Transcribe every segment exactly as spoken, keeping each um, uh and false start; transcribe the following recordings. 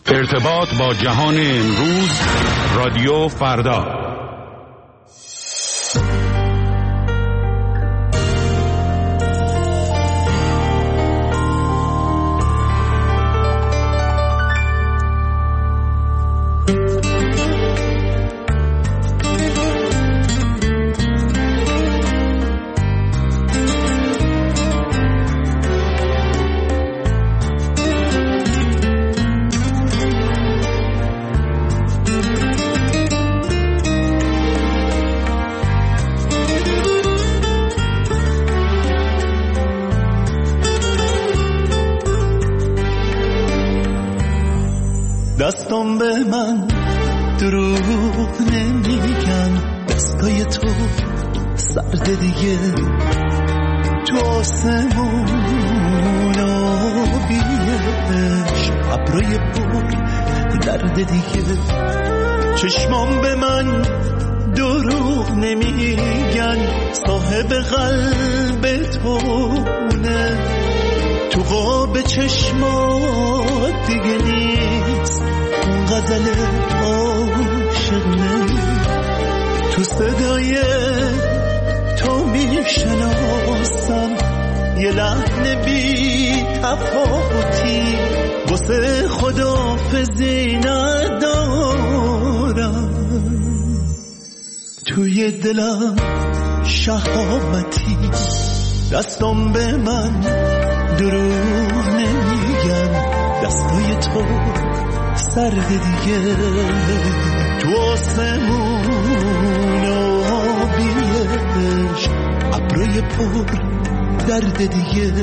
ارتباط با جهان امروز، رادیو فردا. دستم به من دروغ نمیگن، دستای تو سرد دیگه، تو آسمون آبیش ابروی پر درد دیگه. چشمام به من دروغ نمیگن، صاحب قلب تونه، تو قاب چشمات دیگه نیست اون غزل عاشقونه. تو صدای تو میشناسم یه لحن بی تفاوتی، واسه خداحافظی ندارم، توی دلم شهامتی. دستم به من دروغ نمیگن، دستای تو سرد دیگه، تو آسمون آبیش ابروی پر درد دیگه.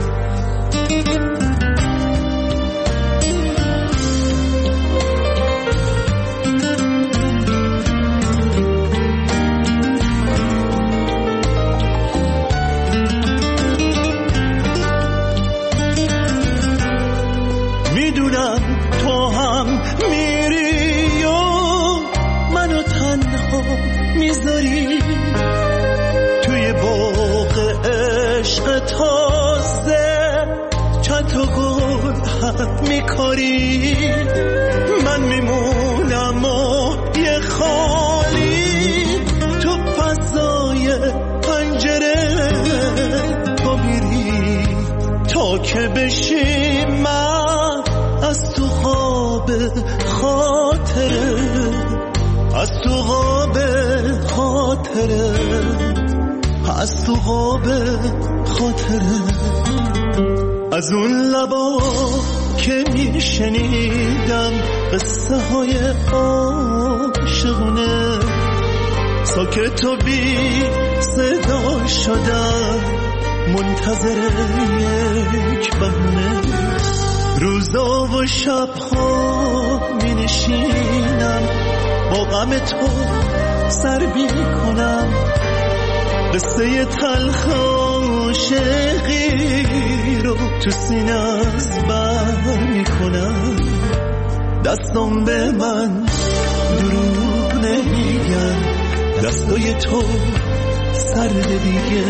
توی باغ عشق تازه چند تا گل حق میکاری، من میمونم و یه خالی تو فضای پنجره. تو میری تا که بشی من از تو خواب خاطره، از تو خواب خاطره، از تو خواب خاطره. از اون لبا که میشنیدم قصه های عاشقونه، ساکت و بی صدا شدم منتظر یک بهونه. روزا و شبها می نشینم با غم تو سر بی کنم، قصه تلخ عاشقی رو تو سینه از بر می کنم. دستم به من دروغ نمیگن، دستای تو سرد دیگه،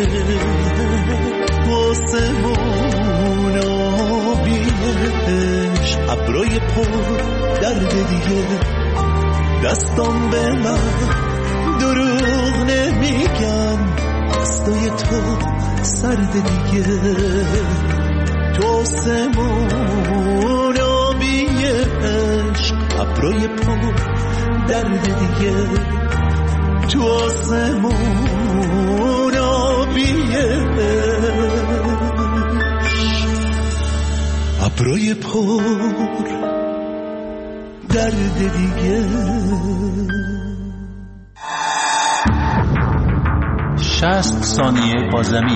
آسمون آبیش ابروی پر درد دیگه. دستم به من دروغ نمیگن، دستای تو سرد دیگه، تو آسمون آبیش ابروی پر درد دیگه، تو آسمون آبیش ابروی پر درد دیگه. شصت ثانیه با زمین.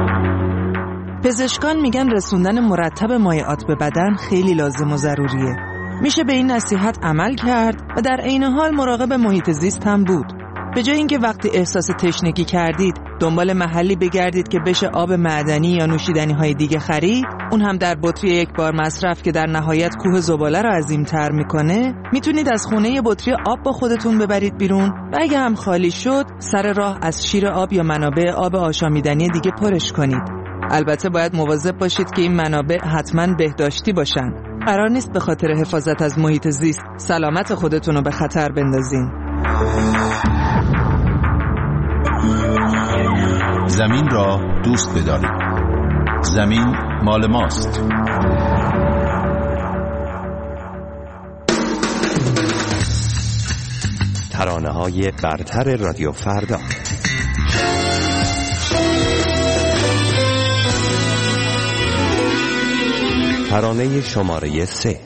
پزشکان میگن رسوندن مرتب مایعات به بدن خیلی لازم و ضروریه. میشه به این نصیحت عمل کرد و در عین حال مراقب محیط زیست هم بود. به جای اینکه وقتی احساس تشنگی کردید دنبال محلی بگردید که بشه آب معدنی یا نوشیدنی های دیگه خرید، اون هم در بطری یک بار مصرف که در نهایت کوه زباله رو عظیم‌تر میکنه، میتونید از خونه یه بطری آب با خودتون ببرید بیرون و اگه هم خالی شد سر راه از شیر آب یا منابع آب آشامیدنی دیگه پرش کنید. البته باید مواظب باشید که این منابع حتما بهداشتی باشن. قرار نیست به خاطر حفاظت از محیط زیست سلامت خودتون رو به خطر بندازین. زمین را دوست بدارید. زمین مال ماست. ترانه‌های برتر رادیو فردا. ترانه شماره سه.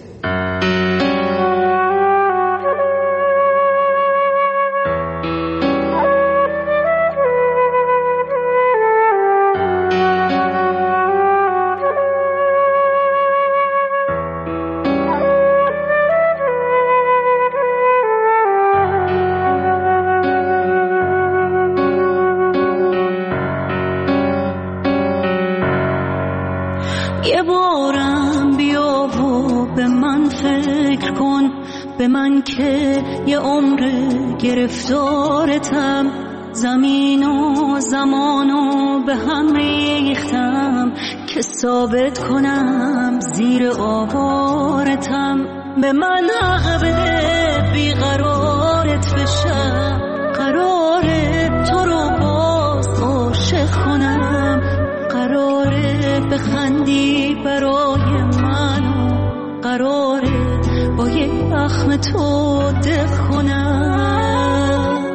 یه بارم بیا و به من فکر کن، به من که یه عمر گرفتارتم، زمین و زمان و به هم ریختم که ثابت کنم زیر آوارتم. به من حق بده بیقرارت بشم، قراره تو رو باز عاشق کنم، قراره بخندی برای من، قراره با یک زخم تو دل کنم.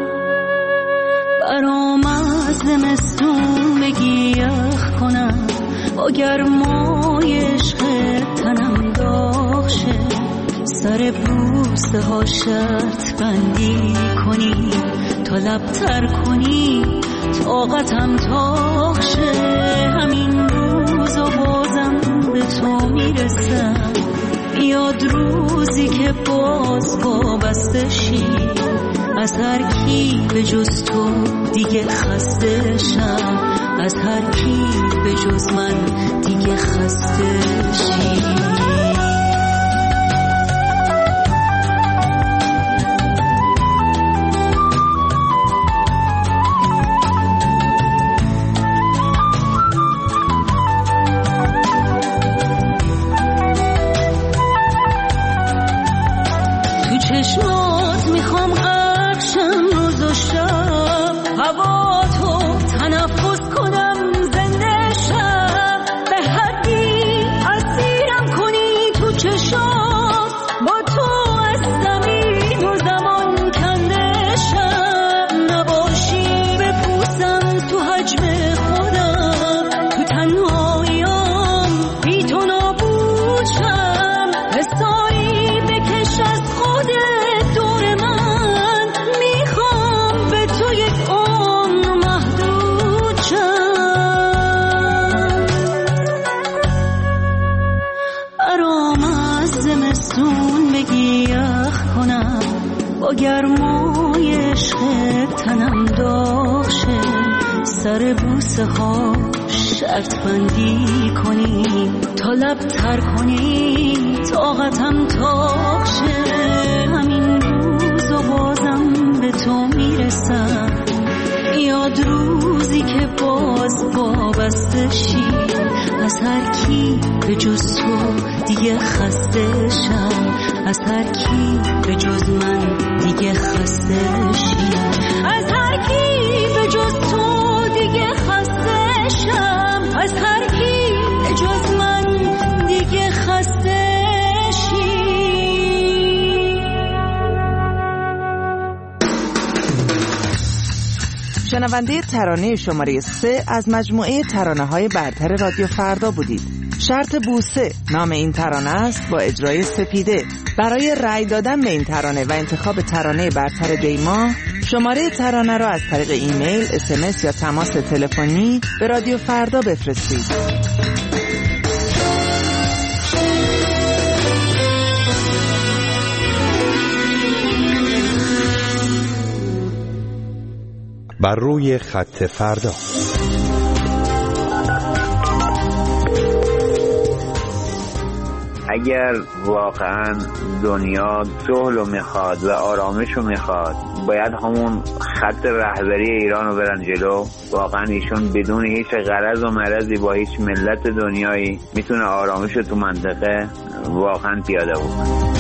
برام از زمستون بگی یخ کنم، با گرمای عشق تنم داغ شه، سر بوسه ها شرط بندی کنی، تا لبتر کنی طاقتم تاق شه. همین روز و بازم به تو میرسم، یاد روزی که باز وابسته شی، از هر کی به جز تو دیگه خسته شم، از هر کی به جز من دیگه خسته شی. چشمات میخوام غرق شم روز و شب، هوا تو تنفس کنم زنده شم، به حدی اسیرم کنی تو چشمات، با تو از زمین و زمان کنده شم، نباشی بپوسم تو حجم خودم، تو تنهاییام بی تو نابود شم، حسایی بکش از خودت دور من، میخوام به تو یک عمر محدود شم. برام از زمستون بگی یخ کنم، با گرمای عشق تنم داغ شه، سر بوسه ها شرط بندی کنی، تا لبتر کنی طاقتم تاق شه. همین روز و بازم به تو میرسم، یاد روزی که باز وابسته شی، از هر کی به جز تو دیگه خسته شم، از هر کی به جز من دیگه خسته شی، از هر کی به جز تو دیگه خسته شم، از هر کی به جز من دیگه خسته شی. شنونده ترانه شماره سه از مجموعه ترانه‌های برتر رادیو فردا بودید. شرط بوسه نام این ترانه است با اجرای سپیده. برای رأی دادن به این ترانه و انتخاب ترانه برتر دیما، شماره ترانه را از طریق ایمیل، اس ام اس یا تماس تلفنی به رادیو فردا بفرستید. بر روی خط فردا. اگر واقعا دنیا صلح رو میخواد و آرامش رو میخواد باید همون خط رهبری ایران رو برن جلو. واقعا ایشون بدون هیچ غرض و مرضی با هیچ ملت دنیایی میتونه آرامش رو تو منطقه واقعا پیاده بکنه.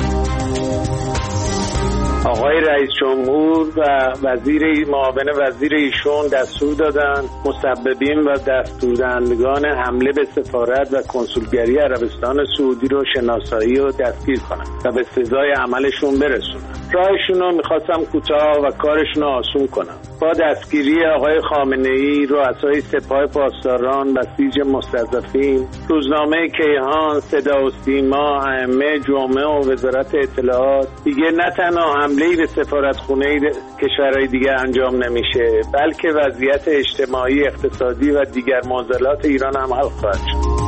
آقای رئیس جمهور و وزیر معاون وزیر ایشون دستور دادن مسببین و دستوردهندگان حمله به سفارت و کنسولگری عربستان سعودی رو شناسایی و دستگیر کنن و به سزای عملشون برسونن. راهشون رو میخواستم کوتاه و کارشون رو آسون کنم. با دستگیری آقای خامنه‌ای، رؤسای سپاه پاسداران، بسیج مستضعفین، روزنامه کیهان، صدا و سیما، ائمه، جمعه و وزارت اطلاعات، دیگه نه تنها حمله‌ای به سفارتخونه کشورهای دیگه انجام نمیشه، بلکه وضعیت اجتماعی، اقتصادی و دیگر معضلات ایران هم حل خواهد شد.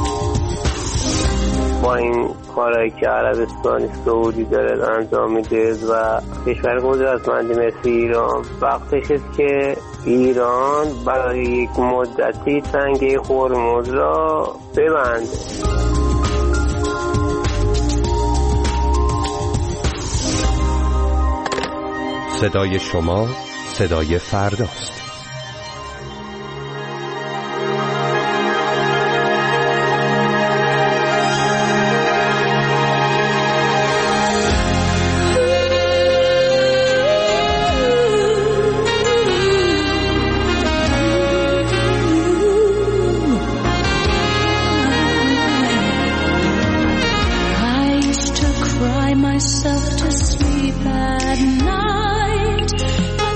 با این کارهایی که عربستان سعودی داره انجام میده و کشور قدرتمندی مثل ایران، وقتش است که ایران برای یک مدتی تنگه هرمز را ببنده. صدای شما صدای فرداست. Myself to sleep at night.